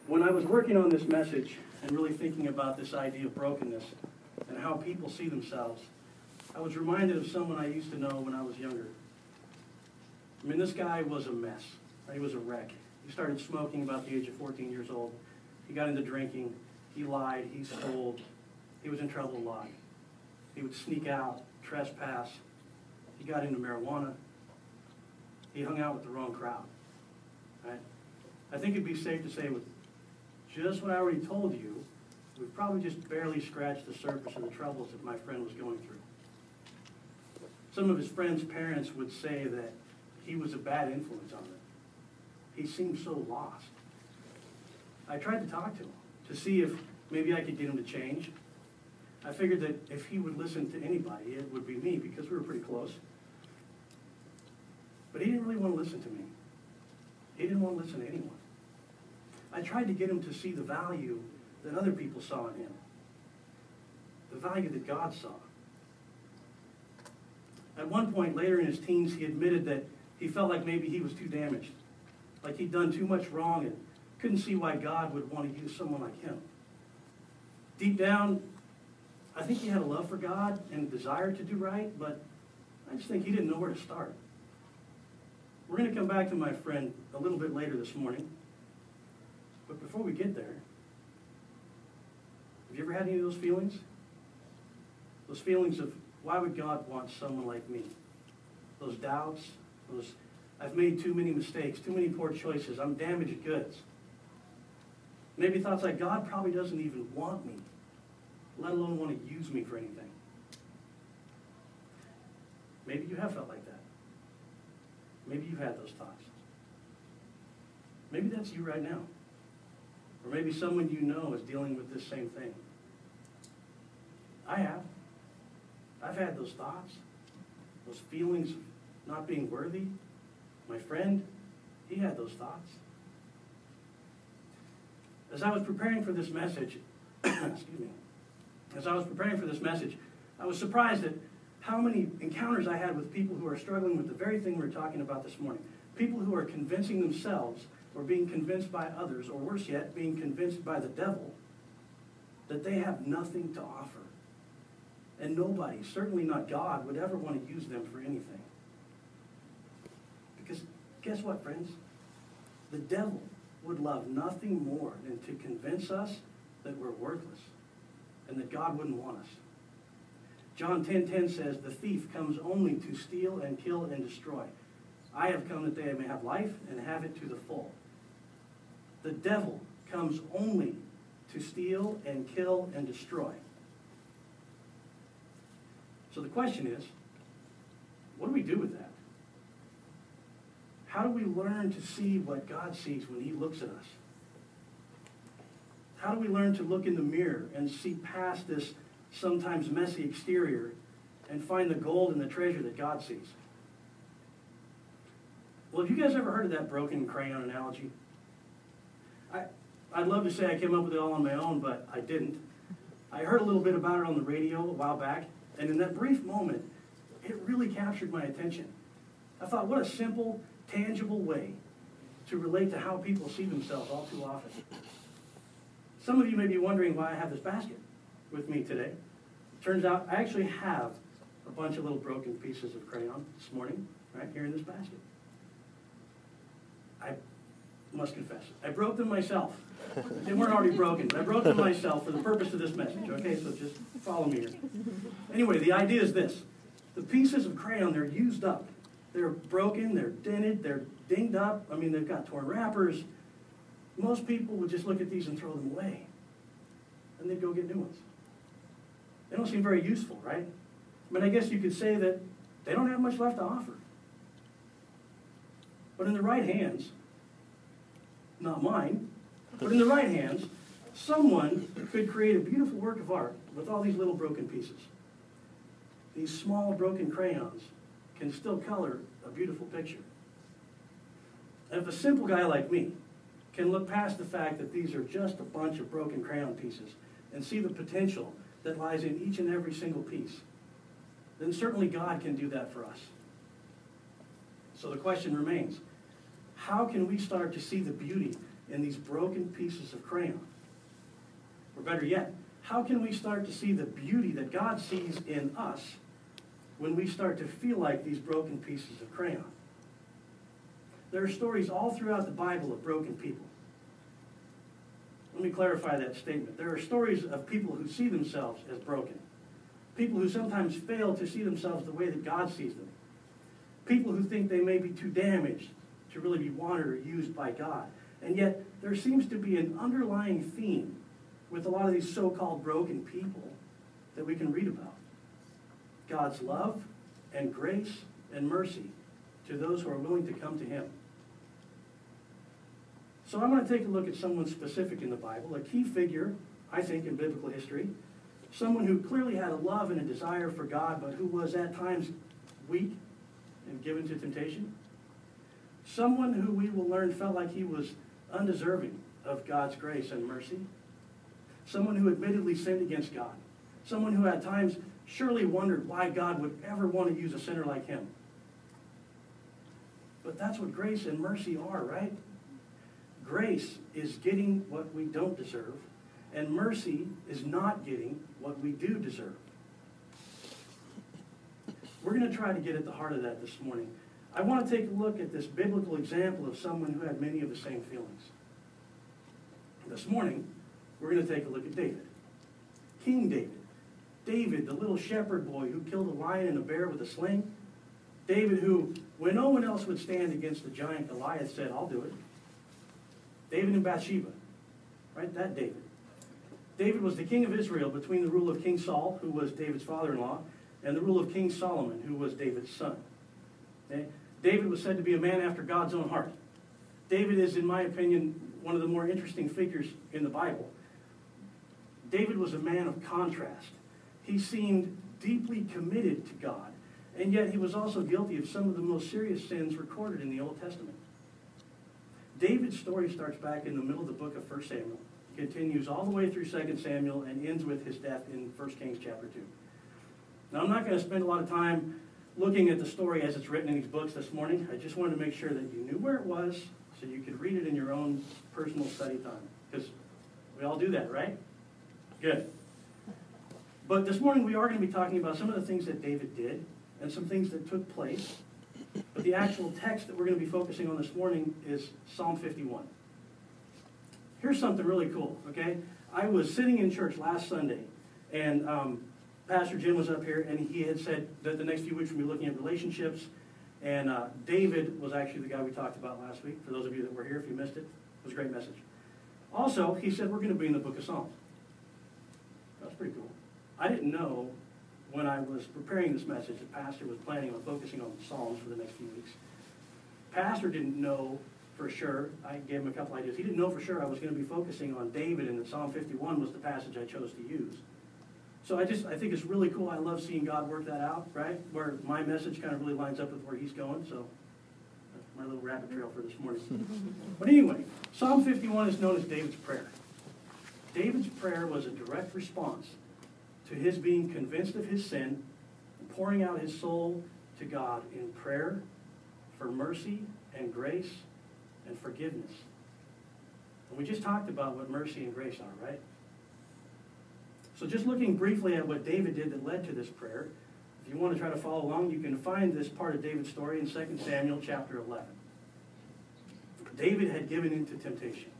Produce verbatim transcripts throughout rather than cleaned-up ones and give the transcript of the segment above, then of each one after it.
When I was working on this message and really thinking about this idea of brokenness and how people see themselves, I was reminded of someone I used to know when I was younger. I mean, this guy was a mess. He was a wreck. He started smoking about the age of fourteen years old. He got into drinking. He lied. He stole. He was in trouble a lot. He would sneak out, trespass. He got into marijuana. He hung out with the wrong crowd. Right? I think it'd be safe to say with just what I already told you, we've probably just barely scratched the surface of the troubles that my friend was going through. Some of his friends' parents would say that he was a bad influence on them. He seemed so lost. I tried to talk to him to see if maybe I could get him to change. I figured that if he would listen to anybody, it would be me because we were pretty close. But he didn't really want to listen to me. He didn't want to listen to anyone. I tried to get him to see the value that other people saw in him, the value that God saw. At one point later in his teens, he admitted that he felt like maybe he was too damaged, like he'd done too much wrong and couldn't see why God would want to use someone like him. Deep down, I think he had a love for God and a desire to do right, but I just think he didn't know where to start. We're going to come back to my friend a little bit later this morning, but before we get there, have you ever had any of those feelings? Those feelings of, why would God want someone like me? Those doubts, those, I've made too many mistakes, too many poor choices, I'm damaged goods. Maybe thoughts like, God probably doesn't even want me, let alone want to use me for anything. Maybe you have felt like that. Maybe you've had those thoughts. Maybe that's you right now. Or maybe someone you know is dealing with this same thing. I have. I've had those thoughts, those feelings of not being worthy. My friend, he had those thoughts. As I was preparing for this message, excuse me, as I was preparing for this message, I was surprised at how many encounters I had with people who are struggling with the very thing we're talking about this morning. People who are convincing themselves or being convinced by others, or worse yet, being convinced by the devil, that they have nothing to offer. And nobody, certainly not God, would ever want to use them for anything. Because guess what, friends? The devil would love nothing more than to convince us that we're worthless and that God wouldn't want us. John ten ten says, the thief comes only to steal and kill and destroy. I have come that they may have life and have it to the full. The devil comes only to steal and kill and destroy. So the question is, what do we do with that? How do we learn to see what God sees when he looks at us? How do we learn to look in the mirror and see past this sometimes messy exterior and find the gold and the treasure that God sees? Well, have you guys ever heard of that broken crayon analogy? I, I'd love to say I came up with it all on my own, but I didn't. I heard a little bit about it on the radio a while back, and in that brief moment, it really captured my attention. I thought, what a simple, tangible way to relate to how people see themselves all too often. Some of you may be wondering why I have this basket with me today. Turns out I actually have a bunch of little broken pieces of crayon this morning, right here in this basket. I must confess, I broke them myself. They weren't already broken, but I broke them myself for the purpose of this message, okay? So just follow me here. Anyway, the idea is this. The pieces of crayon, they're used up. They're broken, they're dented, they're dinged up. I mean, they've got torn wrappers. Most people would just look at these and throw them away. And they'd go get new ones. They don't seem very useful, right? I mean, I guess you could say that they don't have much left to offer. But in the right hands, not mine, but in the right hands, someone could create a beautiful work of art with all these little broken pieces. These small broken crayons can still color a beautiful picture. And if a simple guy like me can look past the fact that these are just a bunch of broken crayon pieces and see the potential that lies in each and every single piece, then certainly God can do that for us. So the question remains, how can we start to see the beauty in these broken pieces of crayon? Or better yet, how can we start to see the beauty that God sees in us when we start to feel like these broken pieces of crayon? There are stories all throughout the Bible of broken people. Let me clarify that statement. There are stories of people who see themselves as broken. People who sometimes fail to see themselves the way that God sees them. People who think they may be too damaged to really be wanted or used by God. And yet, there seems to be an underlying theme with a lot of these so-called broken people that we can read about. God's love and grace and mercy to those who are willing to come to him. So I want to take a look at someone specific in the Bible, a key figure, I think, in biblical history, someone who clearly had a love and a desire for God, but who was at times weak and given to temptation. Someone who we will learn felt like he was undeserving of God's grace and mercy. Someone who admittedly sinned against God. Someone who at times surely wondered why God would ever want to use a sinner like him. But that's what grace and mercy are, right? Grace is getting what we don't deserve, and mercy is not getting what we do deserve. We're going to try to get at the heart of that this morning. I want to take a look at this biblical example of someone who had many of the same feelings. This morning, we're going to take a look at David. King David. David, the little shepherd boy who killed a lion and a bear with a sling. David who, when no one else would stand against the giant Goliath, said, I'll do it. David and Bathsheba. Right? That David. David was the king of Israel between the rule of King Saul, who was David's father-in-law, and the rule of King Solomon, who was David's son. Okay? David was said to be a man after God's own heart. David is, in my opinion, one of the more interesting figures in the Bible. David was a man of contrast. He seemed deeply committed to God, and yet he was also guilty of some of the most serious sins recorded in the Old Testament. David's story starts back in the middle of the book of First Samuel, continues all the way through Second Samuel, and ends with his death in First Kings chapter two. Now, I'm not going to spend a lot of time looking at the story as it's written in these books this morning. I just wanted to make sure that you knew where it was so you could read it in your own personal study time. Because we all do that, right? Good. But this morning we are going to be talking about some of the things that David did and some things that took place. But the actual text that we're going to be focusing on this morning is Psalm fifty-one. Here's something really cool, okay? I was sitting in church last Sunday, and um, Pastor Jim was up here, and he had said that the next few weeks we'll be looking at relationships. And uh, David was actually the guy we talked about last week. For those of you that were here, if you missed it, it was a great message. Also, he said we're going to be in the book of Psalms. That's pretty cool. I didn't know when I was preparing this message that Pastor was planning on focusing on the Psalms for the next few weeks. Pastor didn't know for sure. I gave him a couple ideas. He didn't know for sure I was going to be focusing on David, and that Psalm fifty-one was the passage I chose to use. So I just, I think it's really cool. I love seeing God work that out, right? Where my message kind of really lines up with where he's going. So that's my little rabbit trail for this morning. But anyway, Psalm fifty-one is known as David's prayer. David's prayer was a direct response to his being convinced of his sin and pouring out his soul to God in prayer for mercy and grace and forgiveness. And we just talked about what mercy and grace are, right? So just looking briefly at what David did that led to this prayer, if you want to try to follow along, you can find this part of David's story in Second Samuel chapter eleven. David had given in to temptation.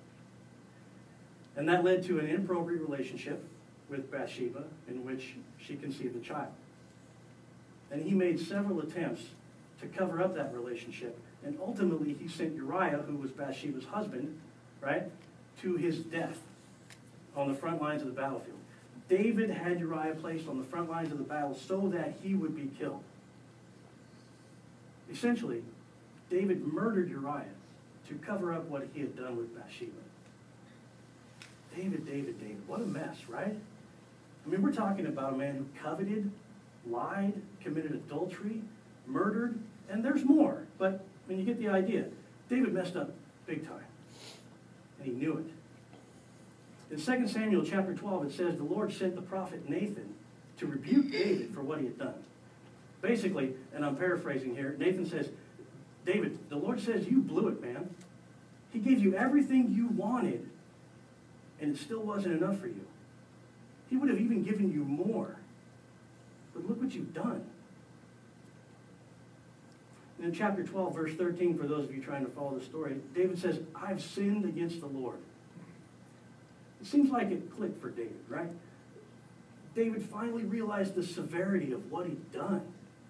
And that led to an inappropriate relationship with Bathsheba in which she conceived a child. And he made several attempts to cover up that relationship. And ultimately he sent Uriah, who was Bathsheba's husband, right, to his death on the front lines of the battlefield. David had Uriah placed on the front lines of the battle so that he would be killed. Essentially, David murdered Uriah to cover up what he had done with Bathsheba. David, David, David. What a mess, right? I mean, we're talking about a man who coveted, lied, committed adultery, murdered, and there's more. But, I mean, you get the idea. David messed up big time, and he knew it. In Second Samuel chapter twelve, it says, the Lord sent the prophet Nathan to rebuke David for what he had done. Basically, and I'm paraphrasing here, Nathan says, David, the Lord says you blew it, man. He gave you everything you wanted, and it still wasn't enough for you. He would have even given you more. But look what you've done. And in chapter twelve, verse thirteen, for those of you trying to follow the story, David says, I've sinned against the Lord. It seems like it clicked for David, right? David finally realized the severity of what he'd done.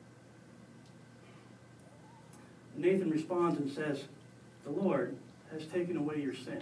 Nathan responds and says, the Lord has taken away your sin.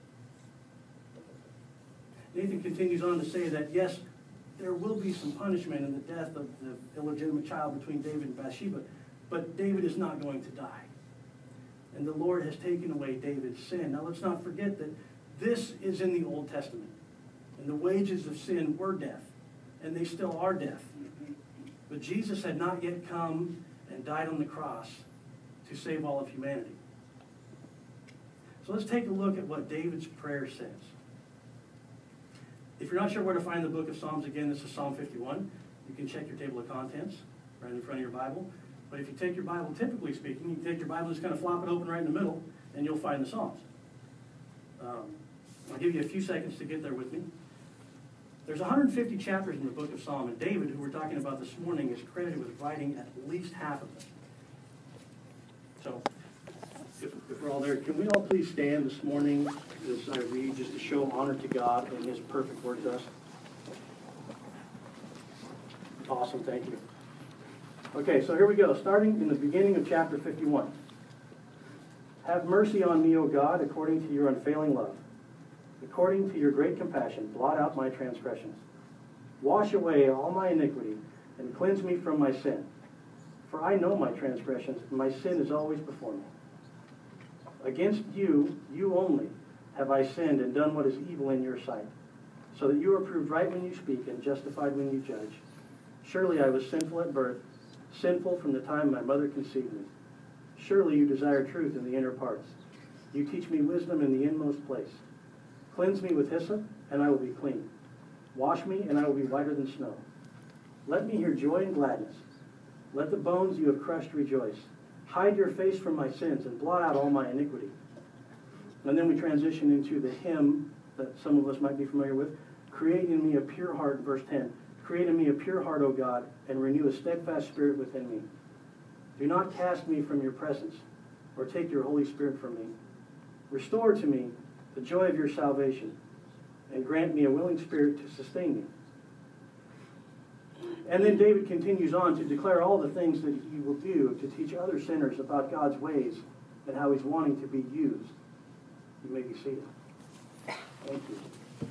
Nathan continues on to say that, yes, there will be some punishment in the death of the illegitimate child between David and Bathsheba, but David is not going to die. And the Lord has taken away David's sin. Now let's not forget that this is in the Old Testament. And the wages of sin were death. And they still are death. But Jesus had not yet come and died on the cross to save all of humanity. So let's take a look at what David's prayer says. If you're not sure where to find the book of Psalms, again, this is Psalm fifty-one. You can check your table of contents right in front of your Bible. But if you take your Bible, typically speaking, you can take your Bible and just kind of flop it open right in the middle, and you'll find the Psalms. Um, I'll give you a few seconds to get there with me. There's one hundred fifty chapters in the book of Psalm, and David, who we're talking about this morning, is credited with writing at least half of them. So, if, if we're all there, can we all please stand this morning as I read, just to show honor to God and His perfect word to us? Awesome, thank you. Okay, so here we go, starting in the beginning of chapter fifty-one. Have mercy on me, O God, according to your unfailing love. According to your great compassion, blot out my transgressions. Wash away all my iniquity and cleanse me from my sin. For I know my transgressions, and my sin is always before me. Against you, you only, have I sinned and done what is evil in your sight, so that you are proved right when you speak and justified when you judge. Surely I was sinful at birth, sinful from the time my mother conceived me. Surely you desire truth in the inner parts. You teach me wisdom in the inmost place. Cleanse me with hyssop, and I will be clean. Wash me, and I will be whiter than snow. Let me hear joy and gladness. Let the bones you have crushed rejoice. Hide your face from my sins and blot out all my iniquity. And then we transition into the hymn that some of us might be familiar with. Create in me a pure heart, verse ten. Create in me a pure heart, O God, and renew a steadfast spirit within me. Do not cast me from your presence, or take your Holy Spirit from me. Restore to me the joy of your salvation, and grant me a willing spirit to sustain me. And then David continues on to declare all the things that he will do to teach other sinners about God's ways and how he's wanting to be used. You may be seated. Thank you.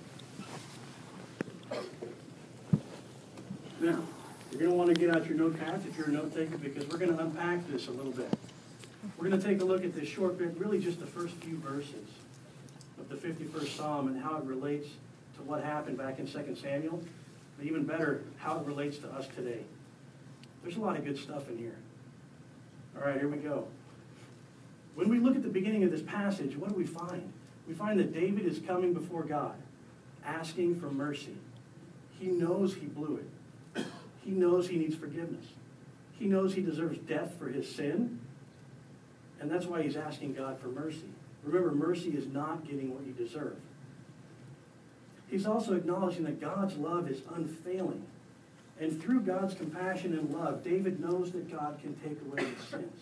Now, you're going to want to get out your notepads if you're a note taker, because we're going to unpack this a little bit. We're going to take a look at this short bit, really just the first few verses of the fifty-first Psalm and how it relates to what happened back in Second Samuel, but even better, how it relates to us today. There's a lot of good stuff in here. All right, here we go. When we look at the beginning of this passage, what do we find? We find that David is coming before God, asking for mercy. He knows he blew it. He knows he needs forgiveness. He knows he deserves death for his sin, and that's why he's asking God for mercy. Remember, mercy is not getting what you deserve. He's also acknowledging that God's love is unfailing. And through God's compassion and love, David knows that God can take away his sins.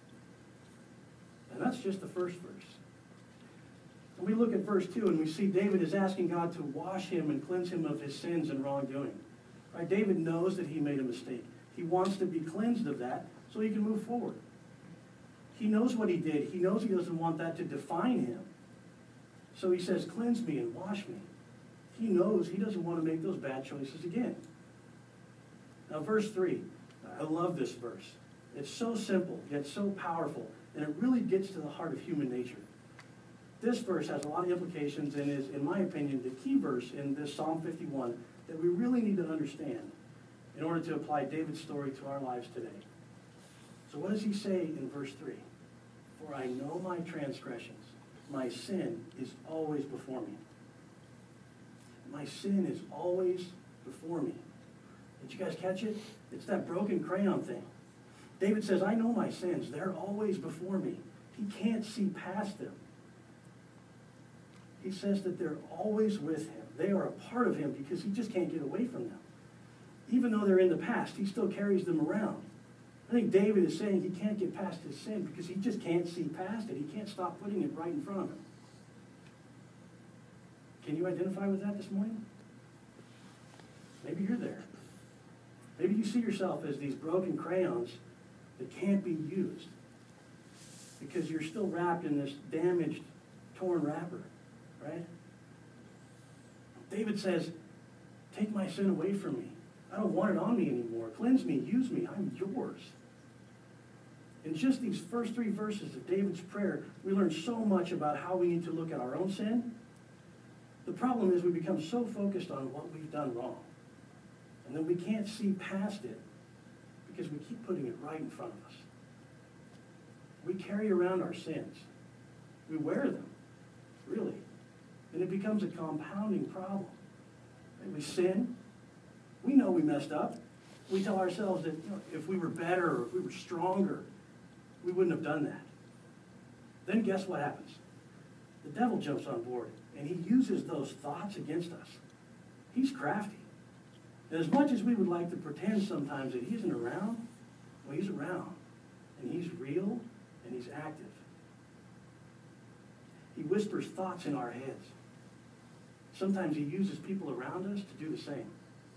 And that's just the first verse. And we look at verse two and we see David is asking God to wash him and cleanse him of his sins and wrongdoing. Right? David knows that he made a mistake. He wants to be cleansed of that so he can move forward. He knows what he did. He knows he doesn't want that to define him. So he says, cleanse me and wash me. He knows he doesn't want to make those bad choices again. Now, verse three. I love this verse. It's so simple, yet so powerful, and it really gets to the heart of human nature. This verse has a lot of implications and is, in my opinion, the key verse in this Psalm fifty-one that we really need to understand in order to apply David's story to our lives today. So what does he say in verse three? For I know my transgressions. My sin is always before me. My sin is always before me. Did you guys catch it? It's that broken crayon thing. David says, I know my sins. They're always before me. He can't see past them. He says that they're always with him. They are a part of him because he just can't get away from them. Even though they're in the past, he still carries them around. I think David is saying he can't get past his sin because he just can't see past it. He can't stop putting it right in front of him. Can you identify with that this morning? Maybe you're there. Maybe you see yourself as these broken crayons that can't be used because you're still wrapped in this damaged, torn wrapper, right? David says, take my sin away from me. I don't want it on me anymore. Cleanse me, use me, I'm yours. In just these first three verses of David's prayer, we learn so much about how we need to look at our own sin. The problem is we become so focused on what we've done wrong. And then we can't see past it because we keep putting it right in front of us. We carry around our sins. We wear them, really. And it becomes a compounding problem. And we sin. We know we messed up. We tell ourselves that, you know, if we were better or if we were stronger, we wouldn't have done that. Then guess what happens? The devil jumps on board, and he uses those thoughts against us. He's crafty. And as much as we would like to pretend sometimes that he isn't around, well, he's around. And he's real, and he's active. He whispers thoughts in our heads. Sometimes he uses people around us to do the same.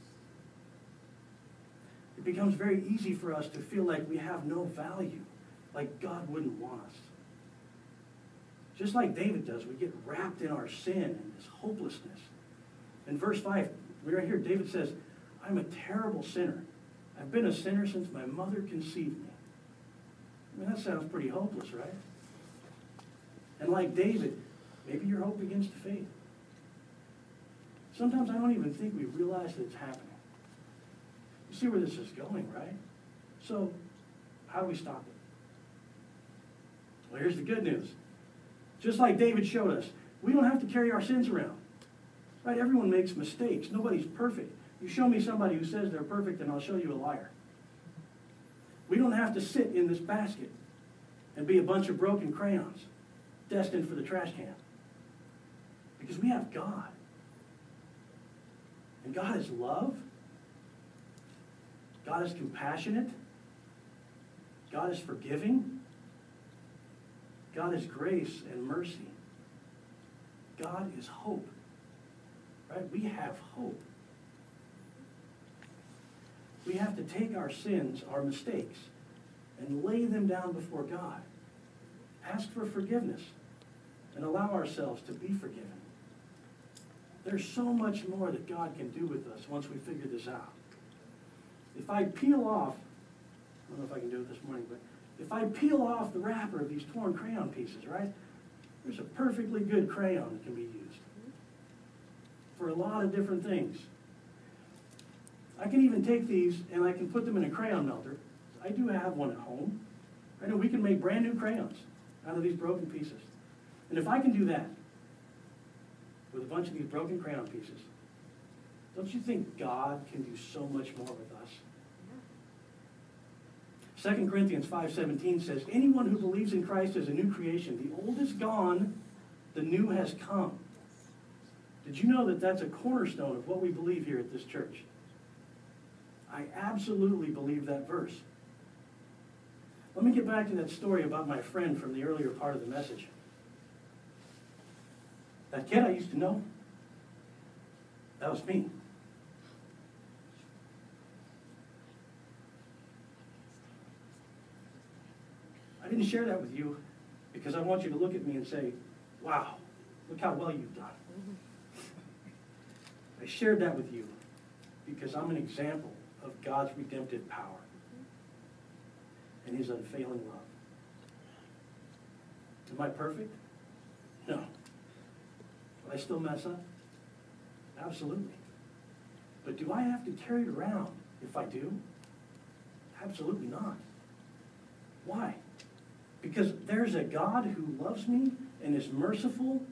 It becomes very easy for us to feel like we have no value, like God wouldn't want us. Just like David does, we get wrapped in our sin and this hopelessness. In verse five, right here, David says, I'm a terrible sinner. I've been a sinner since my mother conceived me. I mean, that sounds pretty hopeless, right? And like David, maybe your hope begins to fade. Sometimes I don't even think we realize that it's happening. You see where this is going, right? So, how do we stop it? Well, here's the good news. Just like David showed us, we don't have to carry our sins around. Right? Everyone makes mistakes. Nobody's perfect. You show me somebody who says they're perfect, and I'll show you a liar. We don't have to sit in this basket and be a bunch of broken crayons destined for the trash can. Because we have God. And God is love. God is compassionate. God is forgiving. God is grace and mercy. God is hope. Right? We have hope. We have to take our sins, our mistakes, and lay them down before God. Ask for forgiveness and allow ourselves to be forgiven. There's so much more that God can do with us once we figure this out. If I peel off, I don't know if I can do it this morning, but if I peel off the wrapper of these torn crayon pieces, right, there's a perfectly good crayon that can be used for a lot of different things. I can even take these and I can put them in a crayon melter. I do have one at home. I know we can make brand new crayons out of these broken pieces. And if I can do that with a bunch of these broken crayon pieces, don't you think God can do so much more with us? Second Corinthians five seventeen says, anyone who believes in Christ is a new creation. The old is gone, the new has come. Did you know that that's a cornerstone of what we believe here at this church? I absolutely believe that verse. Let me get back to that story about my friend from the earlier part of the message. That kid I used to know, that was me. I didn't share that with you because I want you to look at me and say, wow, look how well you've done. I shared that with you because I'm an example of God's redemptive power and his unfailing love. Am I perfect? No. Do I still mess up? Absolutely. But do I have to carry it around if I do? Absolutely not. Why? Because there's a God who loves me and is merciful.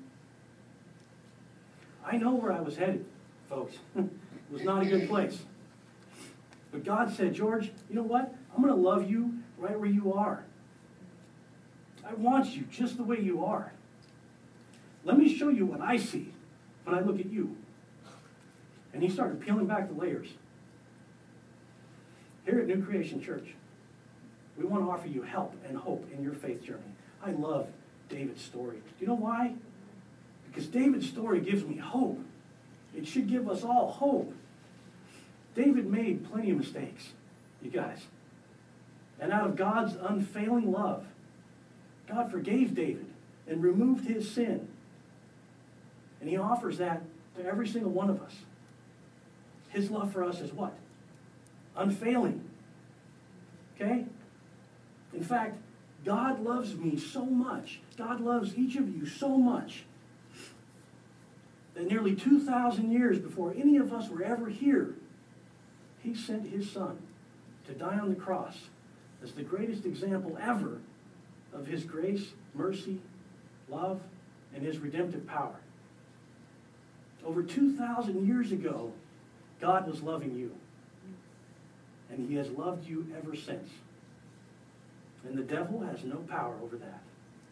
I know where I was headed, folks. It was not a good place. But God said, George, you know what? I'm going to love you, right where you are. I want you just the way you are. Let me show you what I see when I look at you. And he started peeling back the layers. Here at New Creation Church, we want to offer you help and hope in your faith journey. I love David's story. Do you know why? Because David's story gives me hope. It should give us all hope. David made plenty of mistakes, you guys. And out of God's unfailing love, God forgave David and removed his sin. And he offers that to every single one of us. His love for us is what? Unfailing. Okay? In fact, God loves me so much, God loves each of you so much, that nearly two thousand years before any of us were ever here, he sent his son to die on the cross as the greatest example ever of his grace, mercy, love, and his redemptive power. Over two thousand years ago, God was loving you. And he has loved you ever since. And the devil has no power over that.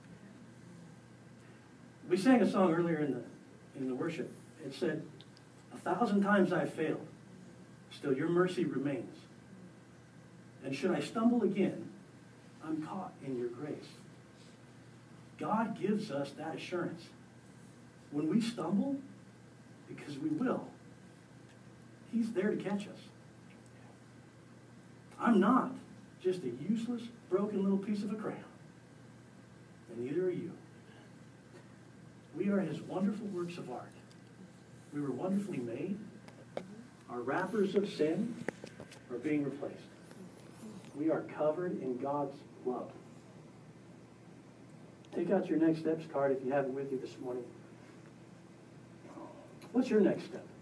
We sang a song earlier in the, in the worship. It said, "A thousand times I've failed, still your mercy remains. And should I stumble again, I'm caught in your grace." God gives us that assurance. When we stumble, because we will, he's there to catch us. I'm not just a useless, broken little piece of a crayon. And neither are you. We are his wonderful works of art. We were wonderfully made. Our wrappers of sin are being replaced. We are covered in God's love. Take out your next steps card if you have it with you this morning. What's your next step?